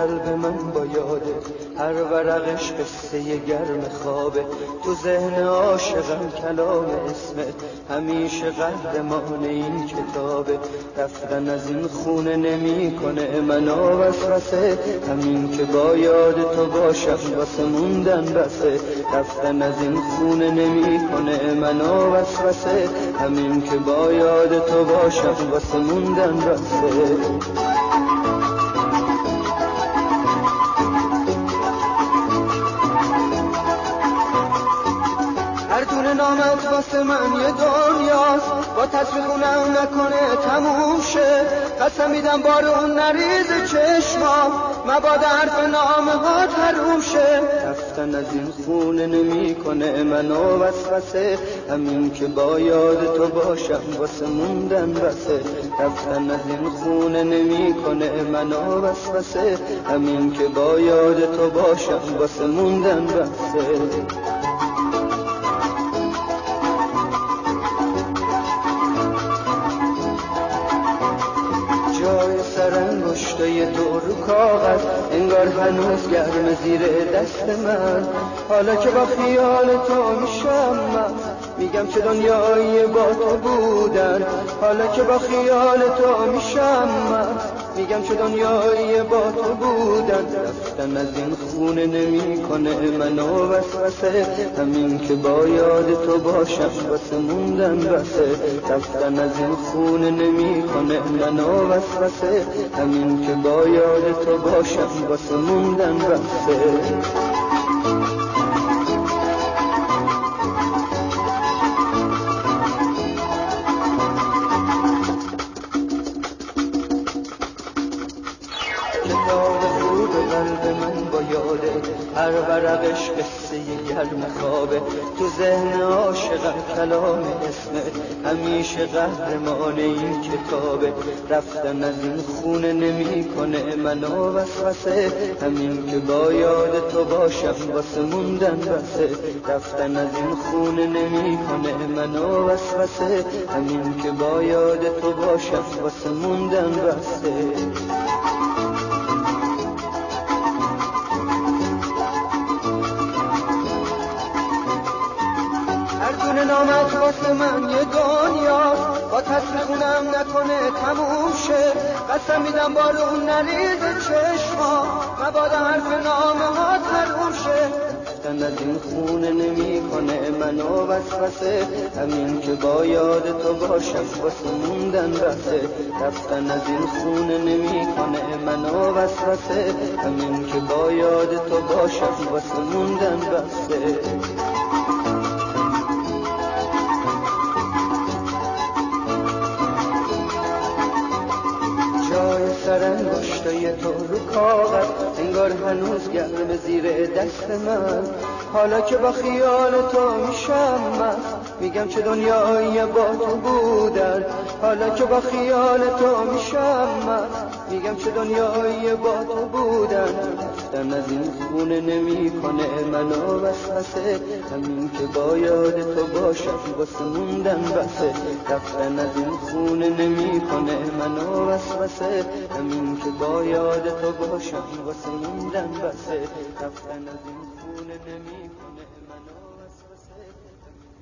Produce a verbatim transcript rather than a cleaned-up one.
قلب من با یاده، هر ورقش قصه گرم خوابه. تو ذهن عاشقم کلام اسمت، همیشه قهرمان این کتابه. رفتن از این خونه نمی کنه منو وسوسه، همین که با یاد تو باشم واسه موندن بسه. رفتن از این خونه نمی کنه منو وسوسه، همین که با یاد تو باشم واسه موندن بسه. هر دونه نامت واسه من یه دنیاست، با تصویرونم نکنه تموم شه. قسم میدم بار اون نریز چشمام، مبادا حرف نامه ها تروم شه. رفتن از این خونه نمی کنه منو وسوسه، همین که با یاد تو باشم واسه موندن بسه. رفتن از این خونه نمی کنه منو وسوسه، همین که با یاد تو باشم واسه موندن بسه. جای سرانگشتای تو رو کاغذ، انگار هنوز گرم زیر دست من. حالا که با خیال تو میشم من، میگم چه دنیایی با تو بودن. حالا که با خیال تو میشم من، میگم چه دنیایی با تو بودن. رفتن از این خونه نمی کنه منو وسوسه، همین که با یاد تو باشم واسه موندن بسه. رفتن از این خونه نمی کنه منو وسوسه، همین که با یاد تو باشم واسه موندن بسه. کتاب خوب قلب من با یاده، هر ورقش قصه گرم خوابه. تو ذهن عاشقم کلام اسمت، همیشه قهرمان این کتابه. رفتن از این خونه نمی کنه منو وسوسه، همین که با یاد تو باشم واسه موندن بسه. رفتن از این خونه نمی کنه منو وسوسه، همین که با یاد تو باشم واسه موندن بسه. هر دونه نامت واسه من یه دنیاست، با تصویرونم نکنه تموم شه. قسم میدم بار اون نریز چشما، مبادا حرف نامه ها تروم شه. رفتن از این خونه نمی کنه منو وسوسه، همین که با یاد تو باشم واسه موندن بسه. رفتن از این خونه نمی کنه منو وسوسه، همین که با یاد تو باشم واسه موندن بسه. جای سرانگشتای تو رو کاغذ، انگار هنوز گرم زیر دست من. حالا که با خیال تو میشم من، میگم چه دنیایی با تو بودن. حالا که با خیال تو میشم من، میگم چه دنیایی با تو بودن. رفتن از این خونه نمی کنه منو وسوسه، همین که با یاد تو باشم واسه موندن بسه. رفتن از این خونه نمی کنه منو وسوسه، همین که با یاد تو باشم واسه موندن بسه. رفتن از این خونه نمی کنه منو وسوسه.